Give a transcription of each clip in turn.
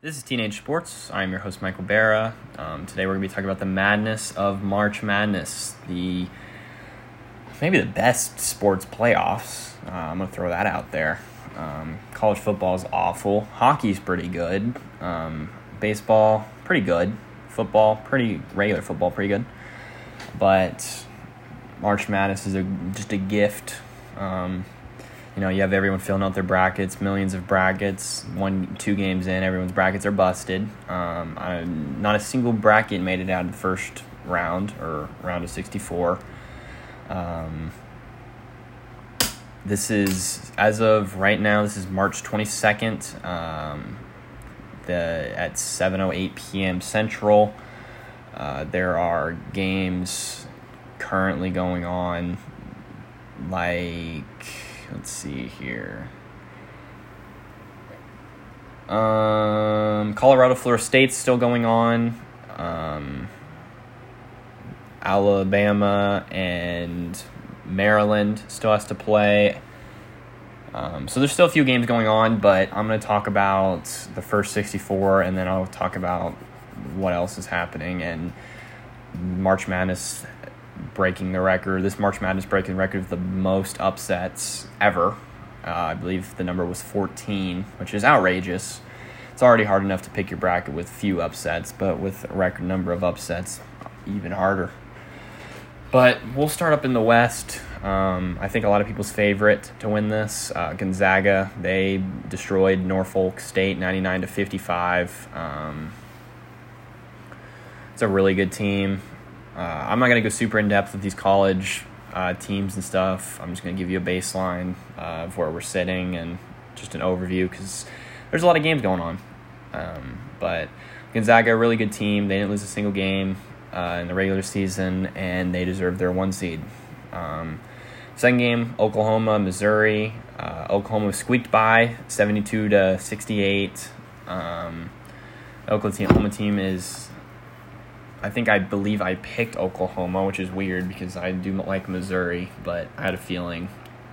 This is Teenage Sports. I'm your host, Michael Barra. Today we're going to be talking about the madness of March Madness, maybe the best sports playoffs. I'm going to throw that out there. College football is awful. Hockey's pretty good. Baseball, pretty good. Regular football, pretty good. But March Madness is just a gift. You have everyone filling out their brackets, millions of brackets, 1-2 games in, everyone's brackets are busted. Not a single bracket made it out of the first round, or round of 64. This is, as of right now, this is March 22nd, at 7:08 p.m. Central. There are games currently going on, let's see here. Colorado, Florida State's still going on. Alabama and Maryland still has to play. So there's still a few games going on, but I'm going to talk about the first 64, and then I'll talk about what else is happening. And March Madness breaking the record. This March Madness breaking the record of the most upsets ever. I believe the number was 14, which is outrageous. It's already hard enough to pick your bracket with few upsets, but with a record number of upsets, even harder. But we'll start up in the West. I think a lot of people's favorite to win this, Gonzaga. They destroyed Norfolk State 99-55. It's a really good team. I'm not going to go super in-depth with these college teams and stuff. I'm just going to give you a baseline of where we're sitting and just an overview because there's a lot of games going on. But Gonzaga, a really good team. They didn't lose a single game in the regular season, and they deserve their 1 seed. Second game, Oklahoma, Missouri. Oklahoma squeaked by 72-68. Oklahoma team is... I believe I picked Oklahoma, which is weird because I do like Missouri, but I had a feeling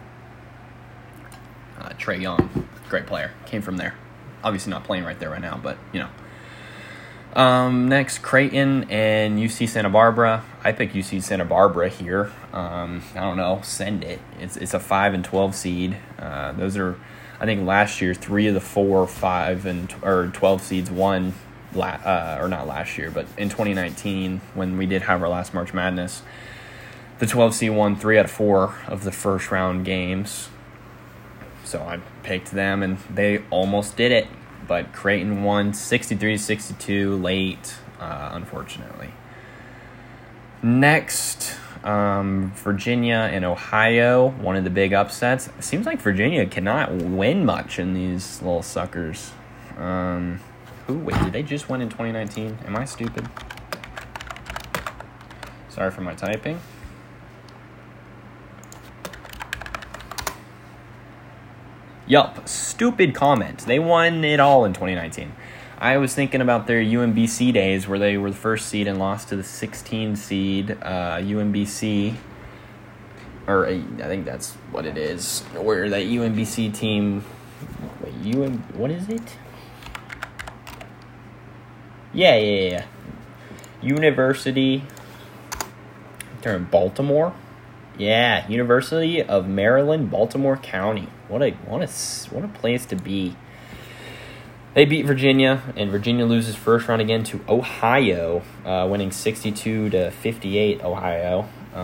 Trae Young, great player, came from there. Obviously not playing right there right now, but next, Creighton and UC Santa Barbara. I picked UC Santa Barbara here. I don't know, send it. It's a 5 and 12 seed. Those are, I think last year, 3 of the 4, 5 or 12 seeds won. Or not last year, but in 2019 when we did have our last March Madness, the 12 seed won 3 out of 4 of the first round games. So I picked them and they almost did it, but Creighton won 63-62 late, unfortunately. Next, Virginia and Ohio, one of the big upsets. It seems like Virginia cannot win much in these little suckers. Wait, did they just win in 2019? Am I stupid? Sorry for my typing. Yup, stupid comment. They won it all in 2019. I was thinking about their UMBC days where they were the first seed and lost to the 16 seed UMBC. Or I think that's what it is. Where that UMBC team... Wait, what is it? Yeah. University. They're in Baltimore. Yeah, University of Maryland, Baltimore County. What a place to be. They beat Virginia, and Virginia loses first round again to Ohio, winning 62-58 Ohio.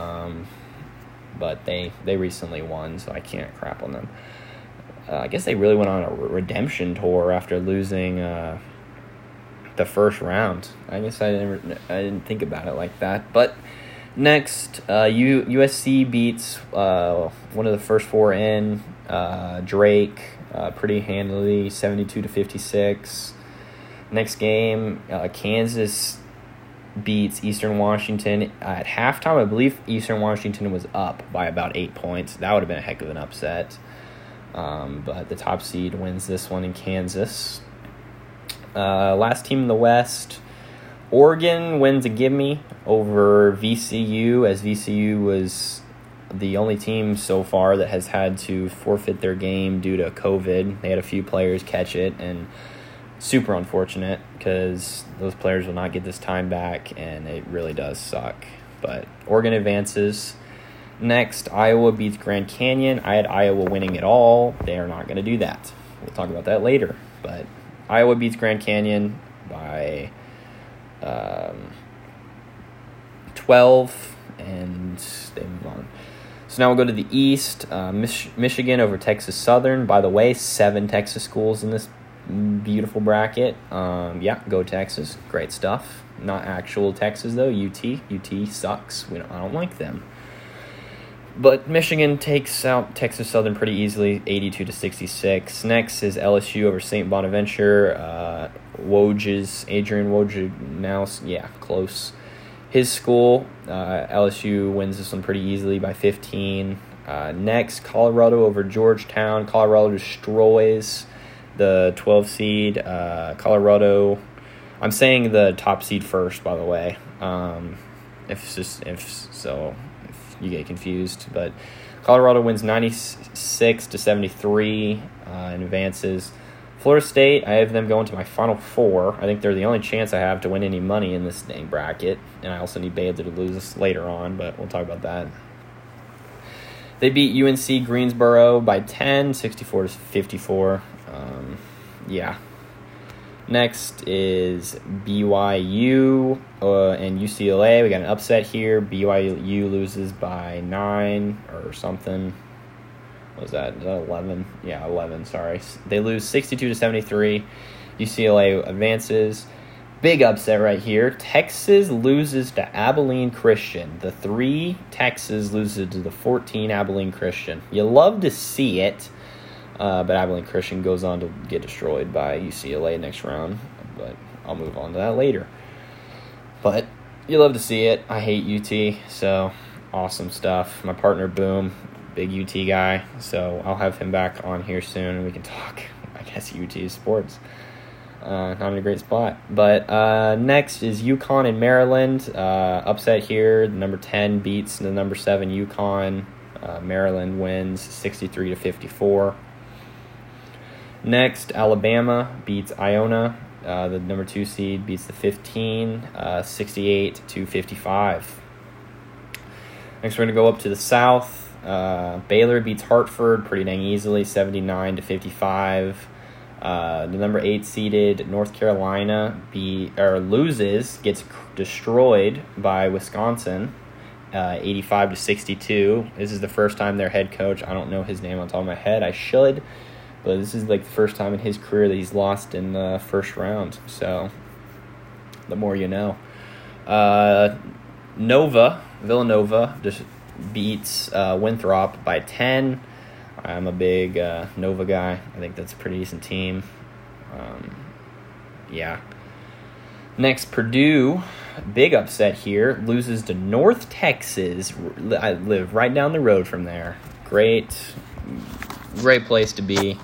But they recently won, so I can't crap on them. I guess they really went on a redemption tour after losing the first round. I guess I didn't think about it like that. But next, USC beats one of the first 4 in, Drake, pretty handily, 72-56. Next game, Kansas beats Eastern Washington. At halftime, I believe Eastern Washington was up by about 8 points. That would have been a heck of an upset. But the top seed wins this one in Kansas. Last team in the West, Oregon wins a gimme over VCU, as VCU was the only team so far that has had to forfeit their game due to COVID. They had a few players catch it, and super unfortunate because those players will not get this time back, and it really does suck. But Oregon advances. Next, Iowa beats Grand Canyon. I had Iowa winning it all. They are not going to do that. We'll talk about that later. But Iowa beats Grand Canyon by 12, and they move on. So now we'll go to the East. Michigan over Texas Southern. By the way, 7 Texas schools in this beautiful bracket. Go Texas. Great stuff. Not actual Texas, though. UT sucks. I don't like them. But Michigan takes out Texas Southern pretty easily, 82-66. Next is LSU over St. Bonaventure. Adrian Woj, close. His school, LSU wins this one pretty easily by 15. Next, Colorado over Georgetown. Colorado destroys the 12 seed. Colorado, I'm saying the top seed first, by the way. If you get confused, but Colorado wins 96-73 and advances. Florida State, I have them going to my Final Four. I think they're the only chance I have to win any money in this dang bracket, and I also need Baylor to lose later on, but we'll talk about that. They beat UNC Greensboro by 10, 64-54. Next is BYU and UCLA. We got an upset here. BYU loses by 9 or something. What was that? Is that 11? Yeah, 11, sorry. They lose 62-73. UCLA advances. Big upset right here. Texas loses to Abilene Christian. The 3 Texas loses to the 14 Abilene Christian. You love to see it. But Abilene Christian goes on to get destroyed by UCLA next round. But I'll move on to that later. But you love to see it. I hate UT, so awesome stuff. My partner, Boom, big UT guy. So I'll have him back on here soon, and we can talk, I guess, UT sports. Not in a great spot. But next is UConn and Maryland. Upset here. The number 10 beats the number 7 UConn. Maryland wins 63-54. Next, Alabama beats Iona. The number 2 seed beats the 15, 68-55. Next, we're going to go up to the South. Baylor beats Hartford pretty dang easily, 79-55. The number 8 seeded North Carolina loses, gets destroyed by Wisconsin, 85-62. This is the first time their head coach, I don't know his name on top of my head, I should, but this is like the first time in his career that he's lost in the first round. So, the more you know. Villanova just beats Winthrop by 10. I'm a big Nova guy. I think that's a pretty decent team. Next, Purdue, big upset here, loses to North Texas. I live right down the road from there. Great place to be.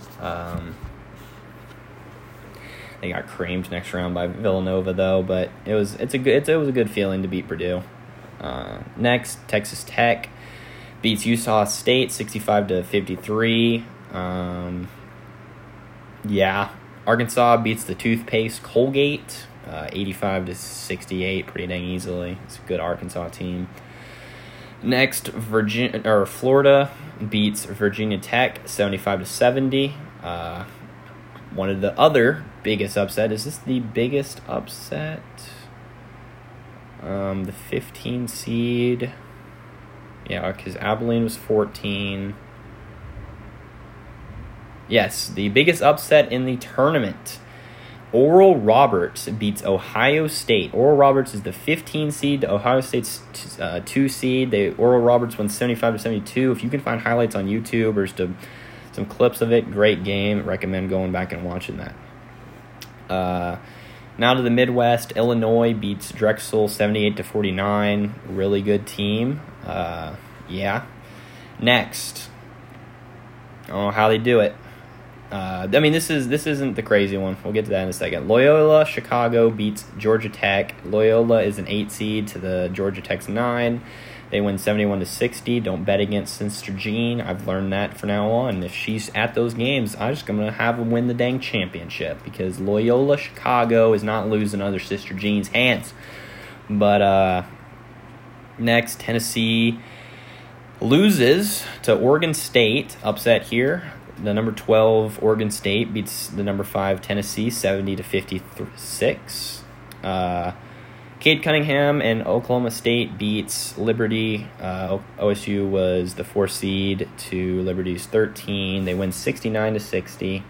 They got creamed next round by Villanova though, but it was a good feeling to beat Purdue. Next, Texas Tech beats Utah State 65-53. Arkansas beats the toothpaste Colgate 85-68, pretty dang easily. It's a good Arkansas team. Next, Florida beats Virginia Tech 75-70. One of the other biggest upset. Is this the biggest upset? The 15 seed. Yeah, because Abilene was 14. Yes, the biggest upset in the tournament. Oral Roberts beats Ohio State. Oral Roberts is the 15 seed. Ohio State's 2 seed. Oral Roberts won 75-72. If you can find highlights on YouTube or just some clips of it, great game. Recommend going back and watching that. Now to the Midwest. Illinois beats Drexel 78-49. Really good team. Next. I don't know how they do it. This isn't the crazy one. We'll get to that in a second. Loyola Chicago beats Georgia Tech. Loyola is an 8 seed to the Georgia Tech's 9. They win 71-60. Don't bet against Sister Jean. I've learned that from now on. If she's at those games, I'm just going to have them win the dang championship because Loyola Chicago is not losing under Sister Jean's hands. But next, Tennessee loses to Oregon State. Upset here. The number 12 Oregon State beats the number 5 Tennessee 70-56. Cade Cunningham and Oklahoma State beats Liberty. OSU was the 4 seed to Liberty's 13. They win 69-60.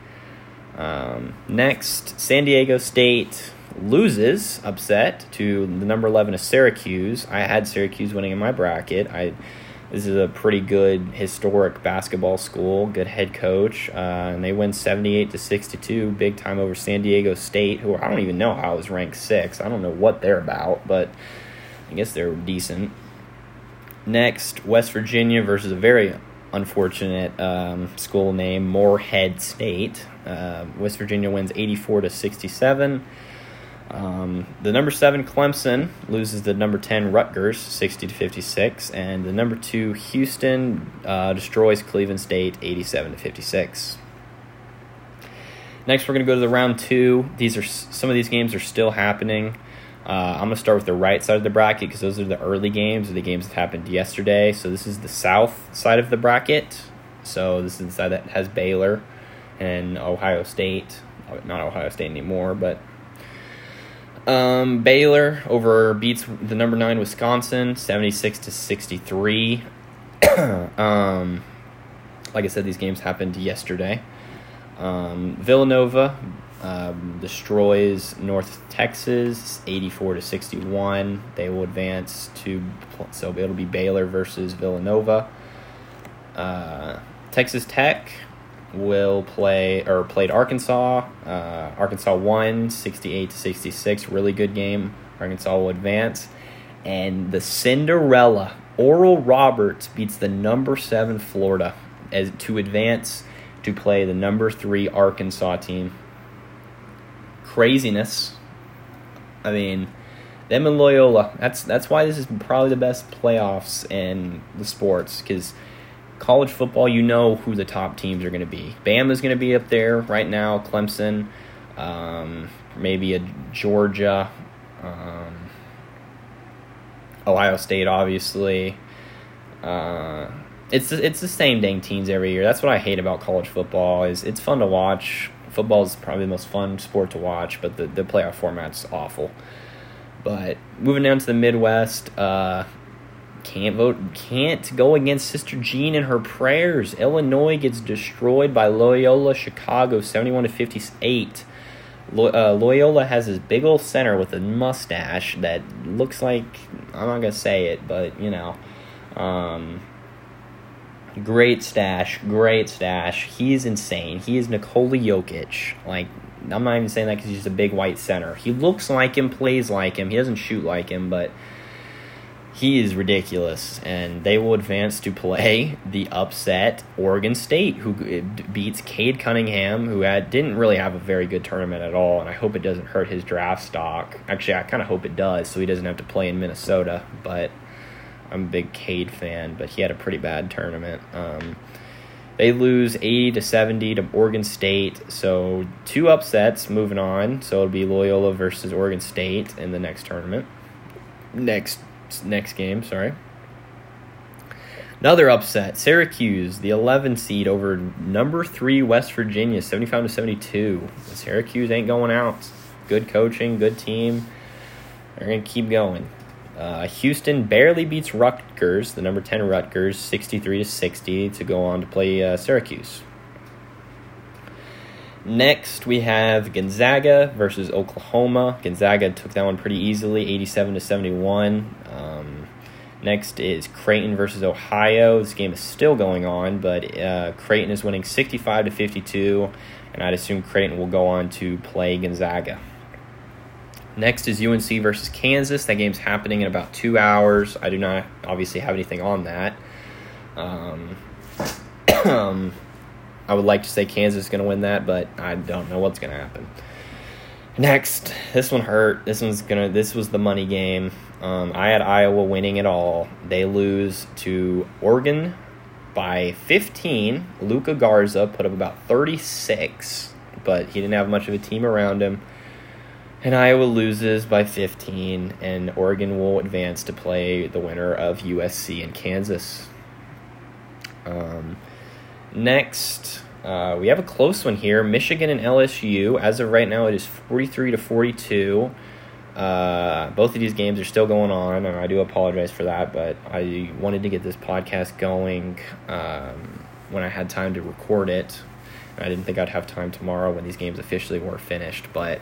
Next, San Diego State loses, upset, to the number 11 of Syracuse. I had Syracuse winning in my bracket. This is a pretty good historic basketball school, good head coach, and they win 78-62, big time over San Diego State, who I don't even know how is ranked 6. I don't know what they're about, but I guess they're decent. Next, West Virginia versus a very unfortunate school name, Morehead State. West Virginia wins 84-67. The number 7 Clemson loses the number 10 Rutgers 60-56, and the number 2 Houston destroys Cleveland State 87-56. Next, we're going to go to the round 2. Some of these games are still happening. I'm going to start with the right side of the bracket because those are the early games, or the games that happened yesterday. So this is the south side of the bracket. So this is the side that has Baylor and Ohio State. Not Ohio State anymore, but Baylor beats the number 9 Wisconsin 76-63. Like I said, these games happened yesterday. Villanova destroys North Texas 84-61. They will advance so it'll be Baylor versus Villanova. Texas Tech played Arkansas. Arkansas won 68-66. Really good game. Arkansas will advance. And the Cinderella, Oral Roberts, beats the number 7 Florida to advance to play the number 3 Arkansas team. Craziness. I mean, them and Loyola. That's why this is probably the best playoffs in the sports, because college football, you know who the top teams are going to be. Bama's going to be up there right now. Clemson, maybe a Georgia, Ohio State, obviously. It's the same dang teams every year. That's what I hate about college football. Is it's fun to watch. Football is probably the most fun sport to watch, but the playoff format's awful. But moving down to the Midwest, can't go against Sister Jean and her prayers. Illinois gets destroyed by Loyola Chicago 71-58. Loyola has this big old center with a mustache that looks like, I'm not gonna say it, but great stash. He's insane. He is Nikola Jokic. Like, I'm not even saying that because he's just a big white center. He looks like him, plays like him. He doesn't shoot like him, but he is ridiculous. And they will advance to play the upset Oregon State, who beats Cade Cunningham, who didn't really have a very good tournament at all. And I hope it doesn't hurt his draft stock. Actually, I kind of hope it does, so he doesn't have to play in Minnesota. But I'm a big Cade fan, but he had a pretty bad tournament. They lose 80-70 to Oregon State, so 2 upsets moving on. So it'll be Loyola versus Oregon State in the next tournament. Next game, sorry. Another upset, Syracuse, the 11 seed over number 3 West Virginia, 75-72. Syracuse ain't going out. Good coaching, good team. They're going to keep going. Houston barely beats Rutgers, the number 10 Rutgers, 63-60 to go on to play Syracuse. Next, we have Gonzaga versus Oklahoma. Gonzaga took that one pretty easily, 87-71. Next is Creighton versus Ohio. This game is still going on, but Creighton is winning 65-52, and I'd assume Creighton will go on to play Gonzaga. Next is UNC versus Kansas. That game's happening in about 2 hours. I do not obviously have anything on that. I would like to say Kansas is going to win that, but I don't know what's going to happen. Next, this one hurt. This was the money game. I had Iowa winning it all. They lose to Oregon by 15. Luka Garza put up about 36, but he didn't have much of a team around him. And Iowa loses by 15, and Oregon will advance to play the winner of USC and Kansas. Next, we have a close one here. Michigan and LSU. As of right now, it is 43-42. Both of these games are still going on, and I do apologize for that, but I wanted to get this podcast going when I had time to record it. I didn't think I'd have time tomorrow when these games officially were finished, but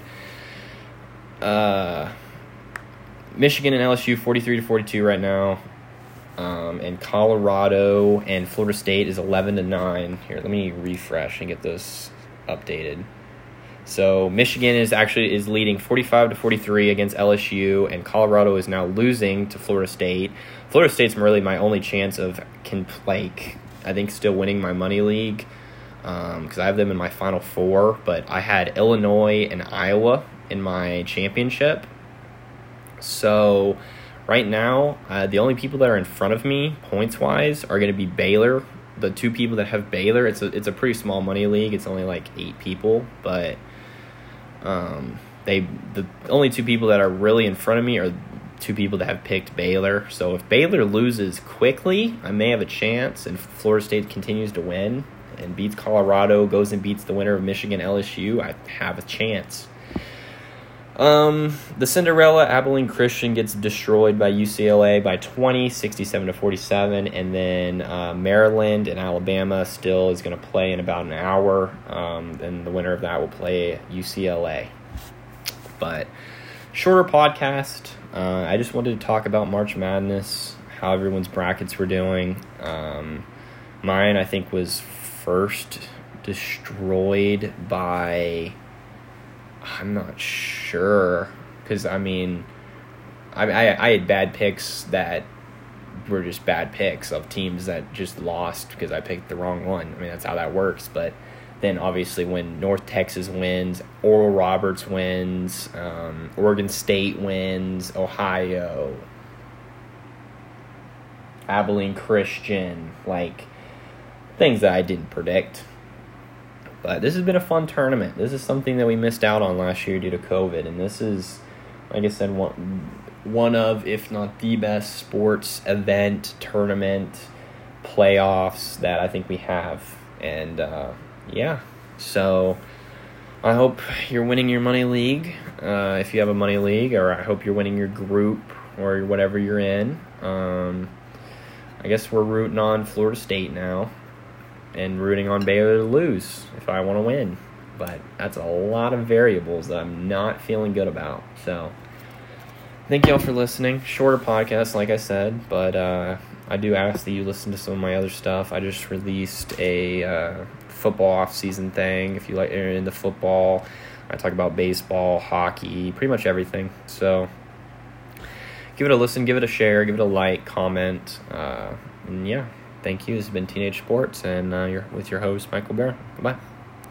Michigan and LSU 43-42 right now. And Colorado and Florida State is 11-9. Here, let me refresh and get this updated. So Michigan is leading 45-43 against LSU, and Colorado is now losing to Florida State. Florida State's really my only chance of I think still winning my money league, because I have them in my Final Four. But I had Illinois and Iowa in my championship. So right now, the only people that are in front of me, points-wise, are going to be Baylor. The two people that have Baylor, it's a pretty small money league. It's only like 8 people, but the only two people that are really in front of me are two people that have picked Baylor. So if Baylor loses quickly, I may have a chance, and Florida State continues to win and beats Colorado, goes and beats the winner of Michigan LSU, I have a chance. The Cinderella Abilene Christian gets destroyed by UCLA by 20, 67-47, and then Maryland and Alabama still is going to play in about an hour, and the winner of that will play UCLA. But shorter podcast. I just wanted to talk about March Madness, how everyone's brackets were doing. Mine, I think, was first destroyed by, I'm not sure, because I had bad picks that were just bad picks of teams that just lost because I picked the wrong one. I mean, that's how that works. But then obviously when North Texas wins, Oral Roberts wins, Oregon State wins, Ohio, Abilene Christian, like things that I didn't predict. But this has been a fun tournament. This is something that we missed out on last year due to COVID. And this is, like I said, one of, if not the best sports event, tournament, playoffs that I think we have. And, yeah. So I hope you're winning your money league, if you have a money league. Or I hope you're winning your group or whatever you're in. I guess we're rooting on Florida State now. And rooting on Baylor to lose if I want to win. But that's a lot of variables that I'm not feeling good about. So, thank y'all for listening. Shorter podcast, like I said. But I do ask that you listen to some of my other stuff. I just released a football off-season thing. If you are into football, I talk about baseball, hockey, pretty much everything. So, give it a listen, give it a share, give it a like, comment. And yeah. Thank you. This has been Teenage Sports, and you're with your host, Michael Bear. Goodbye.